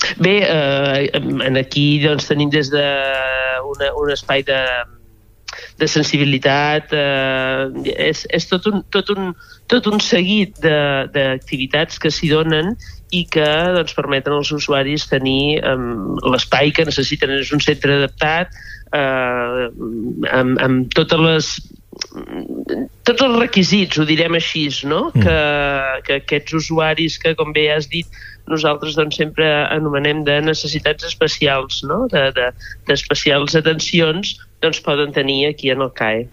Bé, aquí doncs, tenim des de un espai de sensibilitat, és tot un seguit d'activitats que s'hi donen i que doncs, permeten als usuaris tenir l'espai que necessiten. És un centre adaptat amb tots els requisits, ho direm així, no? Que aquests usuaris que, com bé has dit, nosaltres doncs, sempre anomenem de necessitats especials, no? D'especials atencions, doncs poden tenir aquí en el CAE.